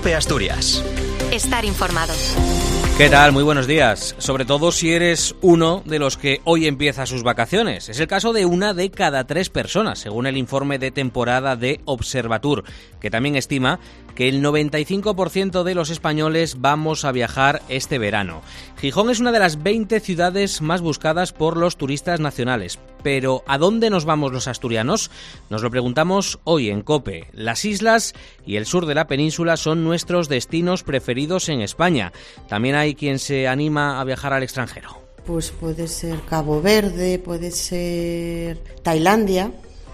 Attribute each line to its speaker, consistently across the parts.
Speaker 1: COPE Asturias.
Speaker 2: Estar informado.
Speaker 3: ¿Qué tal? Muy buenos días. Sobre todo si eres uno de los que hoy empieza sus vacaciones. Es el caso de 1 de cada 3 personas, según el informe de temporada de Observatur, que también estima que el 95% de los españoles vamos a viajar este verano. Gijón es una de las 20 ciudades más buscadas por los turistas nacionales. Pero ¿a dónde nos vamos los asturianos? Nos lo preguntamos hoy en COPE. Las islas y el sur de la península son nuestros destinos preferidos en España. También hay quien se anima a viajar al extranjero.
Speaker 4: Pues puede ser Cabo Verde, puede ser Tailandia,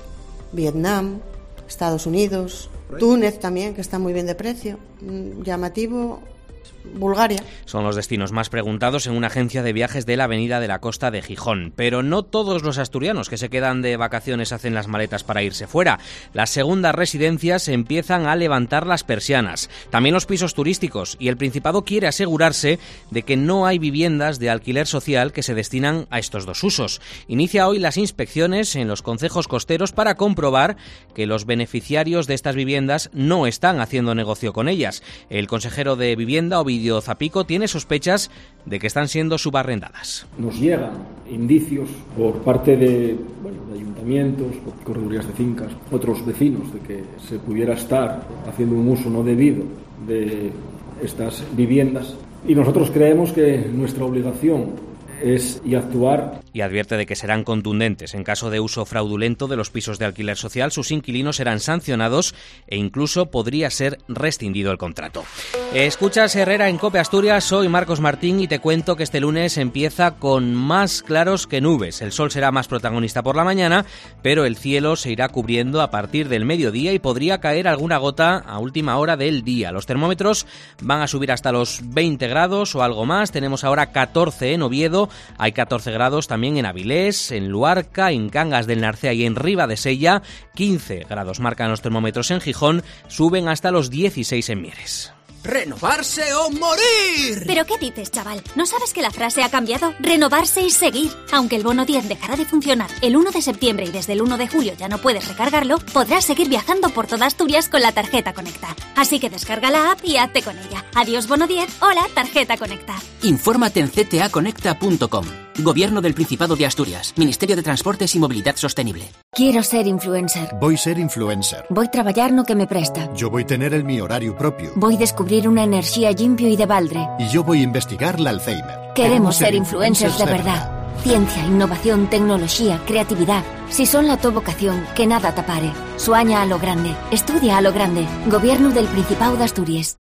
Speaker 4: Vietnam, Estados Unidos, Túnez también, que está muy bien de precio, llamativo. Bulgaria.
Speaker 3: Son los destinos más preguntados en una agencia de viajes de la Avenida de la Costa de Gijón. Pero no todos los asturianos que se quedan de vacaciones hacen las maletas para irse fuera. Las segundas residencias empiezan a levantar las persianas. También los pisos turísticos. Y el Principado quiere asegurarse de que no hay viviendas de alquiler social que se destinan a estos dos usos. Inicia hoy las inspecciones en los concejos costeros para comprobar que los beneficiarios de estas viviendas no están haciendo negocio con ellas. El consejero de Vivienda, Ovidio Zapico, tiene sospechas de que están siendo subarrendadas.
Speaker 5: Nos llegan indicios por parte de ayuntamientos, corredurías de fincas, otros vecinos, de que se pudiera estar haciendo un uso no debido de estas viviendas, y nosotros creemos que nuestra obligación es actuar.
Speaker 3: Y advierte de que serán contundentes. En caso de uso fraudulento de los pisos de alquiler social, sus inquilinos serán sancionados e incluso podría ser rescindido el contrato. Escuchas Herrera en COPE Asturias, soy Marcos Martín y te cuento que este lunes empieza con más claros que nubes. El sol será más protagonista por la mañana, pero el cielo se irá cubriendo a partir del mediodía y podría caer alguna gota a última hora del día. Los termómetros van a subir hasta los 20 grados o algo más. Tenemos ahora 14 en Oviedo. Hay 14 grados también en Avilés, en Luarca, en Cangas del Narcea y en Ribadesella. 15 grados marcan los termómetros en Gijón, suben hasta los 16 en Mieres.
Speaker 6: ¡Renovarse o morir!
Speaker 2: ¿Pero qué dices, chaval? ¿No sabes que la frase ha cambiado? Renovarse y seguir. Aunque el bono 10 dejará de funcionar el 1 de septiembre y desde el 1 de julio ya no puedes recargarlo, podrás seguir viajando por toda Asturias con la tarjeta Conecta. Así que descarga la app y hazte con ella. Adiós bono 10, hola tarjeta Conecta.
Speaker 6: Infórmate en ctaconecta.com. Gobierno del Principado de Asturias. Ministerio de Transportes y Movilidad Sostenible.
Speaker 7: Quiero ser influencer.
Speaker 8: Voy ser influencer.
Speaker 7: Voy traballar no que me presta.
Speaker 8: Yo voy tener el mi horario propio.
Speaker 7: Voy descubrir una enerxía limpio y de baldre.
Speaker 8: Y yo voy investigar la Alzheimer.
Speaker 7: Queremos ser influencers de verdad. Ciencia, innovación, tecnología, creatividad. Si son la tu vocación, que nada te pare. Sueña a lo grande. Estudia a lo grande. Gobierno del Principado de Asturias.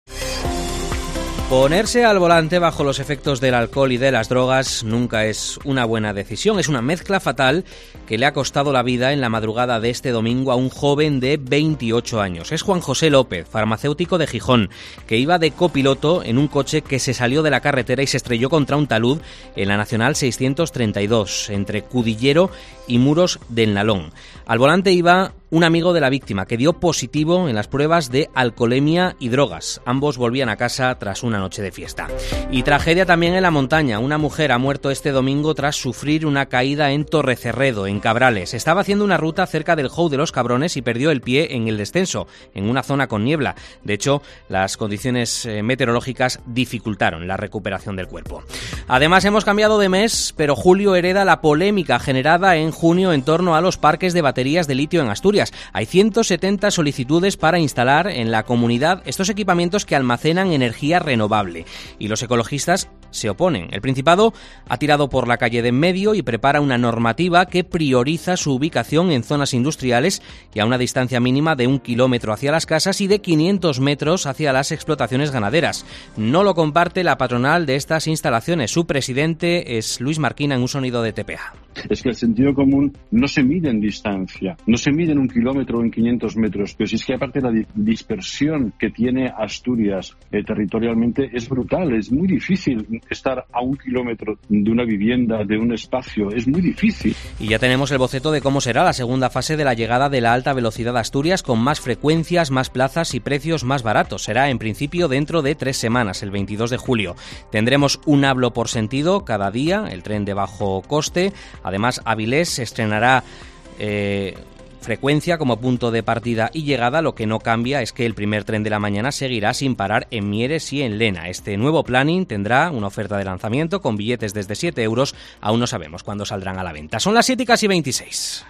Speaker 3: Ponerse al volante bajo los efectos del alcohol y de las drogas nunca es una buena decisión. Es una mezcla fatal que le ha costado la vida en la madrugada de este domingo a un joven de 28 años. Es Juan José López, farmacéutico de Gijón, que iba de copiloto en un coche que se salió de la carretera y se estrelló contra un talud en la Nacional 632, entre Cudillero y Muros del Nalón. Al volante iba un amigo de la víctima que dio positivo en las pruebas de alcoholemia y drogas. Ambos volvían a casa tras una noche de fiesta. Y tragedia también en la montaña. Una mujer ha muerto este domingo tras sufrir una caída en Torrecerredo, en Cabrales. Estaba haciendo una ruta cerca del Jou de los Cabrones y perdió el pie en el descenso, en una zona con niebla. De hecho, las condiciones meteorológicas dificultaron la recuperación del cuerpo. Además, hemos cambiado de mes, pero julio hereda la polémica generada en junio en torno a los parques de baterías de litio en Asturias. Hay 170 solicitudes para instalar en la comunidad estos equipamientos que almacenan energía renovable y los ecologistas se oponen. El Principado ha tirado por la calle de en medio y prepara una normativa que prioriza su ubicación en zonas industriales y a una distancia mínima de 1 kilómetro hacia las casas y de 500 metros hacia las explotaciones ganaderas. No lo comparte la patronal de estas instalaciones. Su presidente es Luis Marquina en un sonido de TPA.
Speaker 9: Es que el sentido común no se mide en distancia, no se mide en 1 kilómetro o en 500 metros, pero si es que aparte la dispersión que tiene Asturias territorialmente es brutal, es muy difícil estar a 1 kilómetro de una vivienda, de un espacio, es muy difícil.
Speaker 3: Y ya tenemos el boceto de cómo será la segunda fase de la llegada de la alta velocidad a Asturias, con más frecuencias, más plazas y precios más baratos. Será en principio dentro de 3 semanas, el 22 de julio. Tendremos un hablo por sentido cada día, el tren de bajo coste. Además, Avilés estrenará frecuencia como punto de partida y llegada. Lo que no cambia es que el primer tren de la mañana seguirá sin parar en Mieres y en Lena. Este nuevo planning tendrá una oferta de lanzamiento con billetes desde 7 euros. Aún no sabemos cuándo saldrán a la venta. Son las 7:26.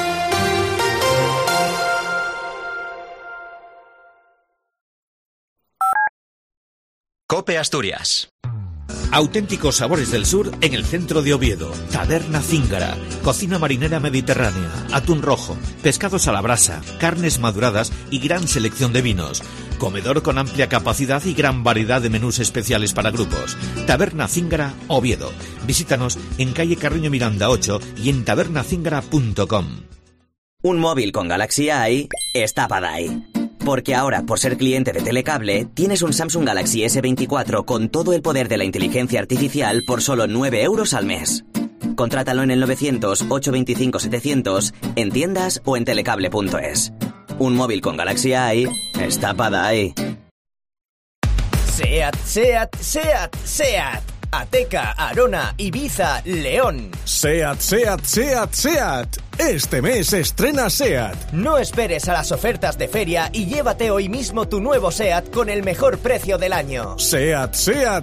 Speaker 1: COPE Asturias.
Speaker 10: Auténticos sabores del sur en el centro de Oviedo. Taberna Zíngara, cocina marinera mediterránea, atún rojo, pescados a la brasa, carnes maduradas y gran selección de vinos. Comedor con amplia capacidad y gran variedad de menús especiales para grupos. Taberna Zíngara, Oviedo. Visítanos en calle Carreño Miranda 8 y en tabernazíngara.com.
Speaker 11: Un móvil con Galaxy Eye está para ahí. Porque ahora, por ser cliente de Telecable, tienes un Samsung Galaxy S24 con todo el poder de la inteligencia artificial por solo 9 euros al mes. Contrátalo en el 900-825-700, en tiendas o en telecable.es. Un móvil con Galaxy Eye está para ahí.
Speaker 12: SEAT. Ateca, Arona, Ibiza, León.
Speaker 13: SEAT. Este mes estrena SEAT.
Speaker 12: No esperes a las ofertas de feria y llévate hoy mismo tu nuevo SEAT con el mejor precio del año.
Speaker 13: SEAT.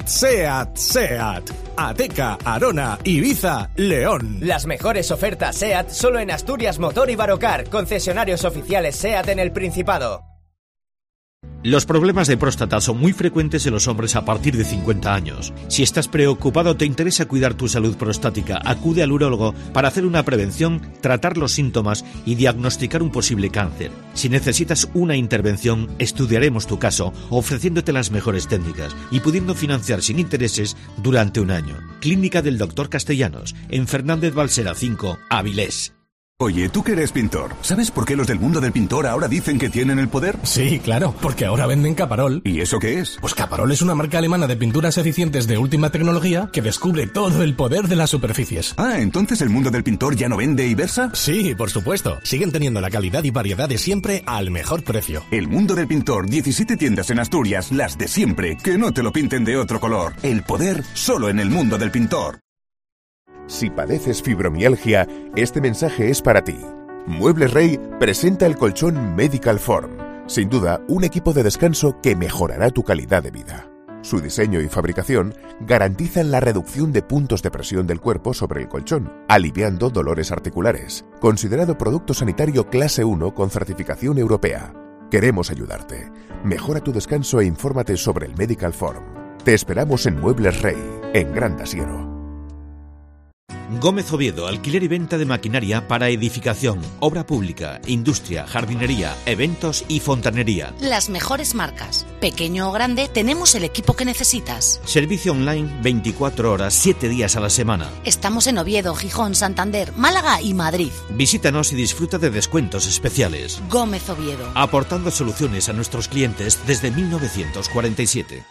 Speaker 13: Ateca, Arona, Ibiza, León.
Speaker 12: Las mejores ofertas SEAT solo en Asturias Motor y Barocar, concesionarios oficiales SEAT en el Principado.
Speaker 10: Los problemas de próstata son muy frecuentes en los hombres a partir de 50 años. Si estás preocupado o te interesa cuidar tu salud prostática, acude al urólogo para hacer una prevención, tratar los síntomas y diagnosticar un posible cáncer. Si necesitas una intervención, estudiaremos tu caso ofreciéndote las mejores técnicas y pudiendo financiar sin intereses durante un año. Clínica del Dr. Castellanos, en Fernández Balsera 5, Avilés.
Speaker 14: Oye, tú que eres pintor, ¿sabes por qué los del mundo del pintor ahora dicen que tienen el poder?
Speaker 13: Sí, claro, porque ahora venden Caparol.
Speaker 14: ¿Y eso qué es?
Speaker 13: Pues Caparol es una marca alemana de pinturas eficientes de última tecnología que descubre todo el poder de las superficies.
Speaker 14: Ah, ¿entonces el mundo del pintor ya no vende y versa?
Speaker 13: Sí, por supuesto. Siguen teniendo la calidad y variedad de siempre al mejor precio.
Speaker 14: El mundo del pintor, 17 tiendas en Asturias, las de siempre, que no te lo pinten de otro color. El poder solo en el mundo del pintor.
Speaker 15: Si padeces fibromialgia, este mensaje es para ti. Muebles Rey presenta el colchón Medical Form. Sin duda, un equipo de descanso que mejorará tu calidad de vida. Su diseño y fabricación garantizan la reducción de puntos de presión del cuerpo sobre el colchón, aliviando dolores articulares. Considerado producto sanitario clase 1 con certificación europea. Queremos ayudarte. Mejora tu descanso e infórmate sobre el Medical Form. Te esperamos en Muebles Rey, en Gran Asiero.
Speaker 10: Gómez Oviedo, alquiler y venta de maquinaria para edificación, obra pública, industria, jardinería, eventos y fontanería.
Speaker 16: Las mejores marcas. Pequeño o grande, tenemos el equipo que necesitas.
Speaker 10: Servicio online 24 horas, 7 días a la semana.
Speaker 16: Estamos en Oviedo, Gijón, Santander, Málaga y Madrid.
Speaker 10: Visítanos y disfruta de descuentos especiales.
Speaker 16: Gómez Oviedo.
Speaker 10: Aportando soluciones a nuestros clientes desde 1947.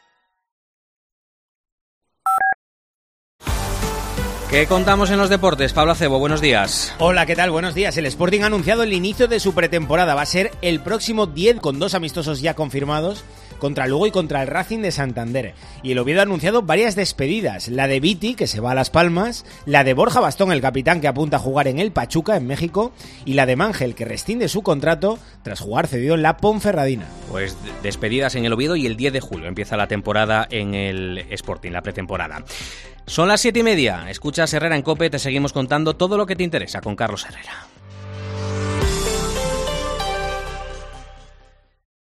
Speaker 3: ¿Qué contamos en los deportes? Pablo Acebo, buenos días.
Speaker 17: Hola, ¿qué tal? Buenos días. El Sporting ha anunciado el inicio de su pretemporada. Va a ser el próximo 10 con 2 amistosos ya confirmados contra Lugo y contra el Racing de Santander. Y el Oviedo ha anunciado varias despedidas. La de Viti, que se va a Las Palmas, la de Borja Bastón, el capitán que apunta a jugar en el Pachuca, en México, y la de Mangel, que rescinde su contrato tras jugar cedido en la Ponferradina.
Speaker 3: Pues despedidas en el Oviedo y el 10 de julio empieza la temporada en el Sporting, la pretemporada. Son las 7:30. Escuchas Herrera en COPE, te seguimos contando todo lo que te interesa con Carlos Herrera.